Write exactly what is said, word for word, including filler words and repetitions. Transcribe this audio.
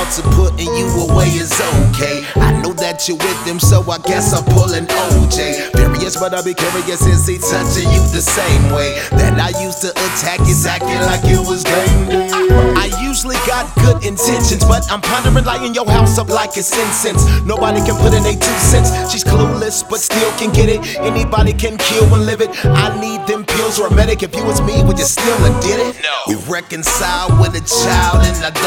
thoughts of putting you away is okay. I know that you're with him, so I guess I'm pulling O J. Furious, but I'll be curious, is he touching you the same way that I used to attack you, acting like it was game day? I usually got good intentions, but I'm pondering lighting your house up like it's incense. Nobody can put in a two cents. She's clueless, but still can get it. Anybody can kill and live it. I need them pills or a medic. If you was me, would you still have did it? No. We reconcile with a child, and I don't